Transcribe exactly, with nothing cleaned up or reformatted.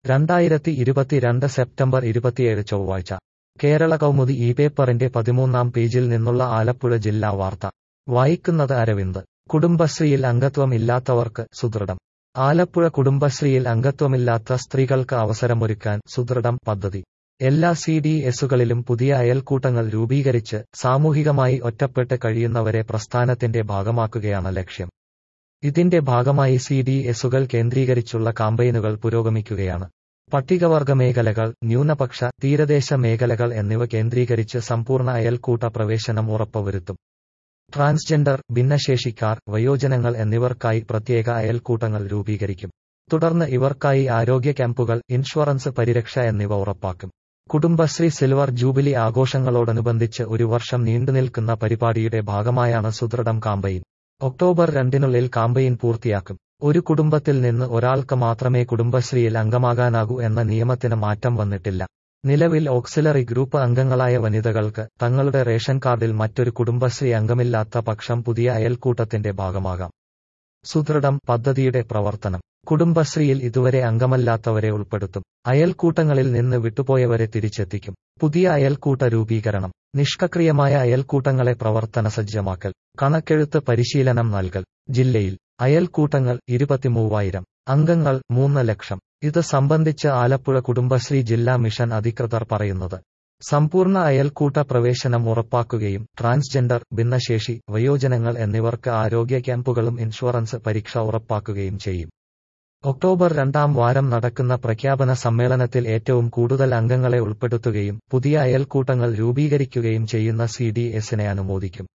രണ്ടായിരത്തി ഇരുപത്തിരണ്ട് സെപ്റ്റംബർ ഇരുപത്തിയേഴ് ചൊവ്വാഴ്ച കേരള കൗമുദി ഈ പേപ്പറിന്റെ പതിമൂന്നാം പേജിൽ നിന്നുള്ള ആലപ്പുഴ ജില്ലാ വാർത്ത വായിക്കുന്നത് അരവിന്ദ്. കുടുംബശ്രീയിൽ അംഗത്വം ഇല്ലാത്തവർക്ക് സുദൃഢം. ആലപ്പുഴ കുടുംബശ്രീയിൽ അംഗത്വമില്ലാത്ത സ്ത്രീകൾക്ക് അവസരമൊരുക്കാൻ സുദൃഢം പദ്ധതി എല്ലാ സി ഡി എസുകളിലും പുതിയ അയൽക്കൂട്ടങ്ങൾ രൂപീകരിച്ച് സാമൂഹികമായി ഒറ്റപ്പെട്ട് കഴിയുന്നവരെ പ്രസ്ഥാനത്തിന്റെ ഭാഗമാക്കുകയാണ് ലക്ഷ്യം. ഇതിന്റെ ഭാഗമായി സി ഡി എസുകൾ കേന്ദ്രീകരിച്ചുള്ള കാമ്പയിനുകൾ പുരോഗമിക്കുകയാണ്. പട്ടികവർഗ മേഖലകൾ, ന്യൂനപക്ഷ, തീരദേശ മേഖലകൾ എന്നിവ കേന്ദ്രീകരിച്ച് സമ്പൂർണ്ണ അയൽക്കൂട്ട പ്രവേശനം ഉറപ്പുവരുത്തും. ട്രാൻസ്ജെൻഡർ, ഭിന്നശേഷിക്കാർ, വയോജനങ്ങൾ എന്നിവർക്കായി പ്രത്യേക അയൽക്കൂട്ടങ്ങൾ രൂപീകരിക്കും. തുടർന്ന് ഇവർക്കായി ആരോഗ്യ ക്യാമ്പുകൾ, ഇൻഷുറൻസ് പരിരക്ഷ എന്നിവ ഉറപ്പാക്കും. കുടുംബശ്രീ സിൽവർ ജൂബിലി ആഘോഷങ്ങളോടനുബന്ധിച്ച് ഒരു വർഷം നീണ്ടുനിൽക്കുന്ന പരിപാടിയുടെ ഭാഗമായാണ് സുദൃഢം കാമ്പയിൻ. ഒക്ടോബർ രണ്ടിനുള്ളിൽ കാമ്പയിൻ പൂർത്തിയാക്കും. ഒരു കുടുംബത്തിൽ നിന്ന് ഒരാൾക്ക് മാത്രമേ കുടുംബശ്രീയിൽ അംഗമാകാനാകൂ എന്ന നിയമത്തിന് മാറ്റം വന്നിട്ടില്ല. നിലവിൽ ഓക്സിലറി ഗ്രൂപ്പ് അംഗങ്ങളായ വനിതകൾക്ക് തങ്ങളുടെ റേഷൻ കാർഡിൽ മറ്റൊരു കുടുംബശ്രീ അംഗമില്ലാത്ത പക്ഷം പുതിയ അയൽക്കൂട്ടത്തിന്റെ ഭാഗമാകാം. സുദൃഢം പദ്ധതിയുടെ പ്രവർത്തനം. കുടുംബശ്രീയിൽ ഇതുവരെ അംഗമല്ലാത്തവരെ ഉൾപ്പെടുത്തും. അയൽക്കൂട്ടങ്ങളിൽ നിന്ന് വിട്ടുപോയവരെ തിരിച്ചെത്തിക്കും. പുതിയ അയൽക്കൂട്ട രൂപീകരണം. നിഷ്ക്രിയമായ അയൽക്കൂട്ടങ്ങളെ പ്രവർത്തനസജ്ജമാക്കൽ. കണക്കെഴുത്ത് പരിശീലനം നൽകൽ. ജില്ലയിൽ അയൽക്കൂട്ടങ്ങൾ ഇരുപത്തിമൂവായിരം, അംഗങ്ങൾ മൂന്ന് ലക്ഷം. ഇത് സംബന്ധിച്ച് ആലപ്പുഴ കുടുംബശ്രീ ജില്ലാ മിഷൻ അധികൃതർ പറയുന്നത്, സമ്പൂർണ്ണ അയൽക്കൂട്ട പ്രവേശനം ഉറപ്പാക്കുകയും ട്രാൻസ്ജെൻഡർ, ഭിന്നശേഷി, വയോജനങ്ങൾ എന്നിവർക്ക് ആരോഗ്യ ക്യാമ്പുകളും ഇൻഷുറൻസ് പരിരക്ഷ ഉറപ്പാക്കുകയും ചെയ്യും. ഒക്ടോബർ രണ്ടാം വാരം നടക്കുന്ന പ്രഖ്യാപന സമ്മേളനത്തിൽ ഏറ്റവും കൂടുതൽ അംഗങ്ങളെ ഉൾപ്പെടുത്തുകയും പുതിയ അയൽക്കൂട്ടങ്ങൾ രൂപീകരിക്കുകയും ചെയ്യുന്ന സി ഡി എസിനെ അനുമോദിക്കും.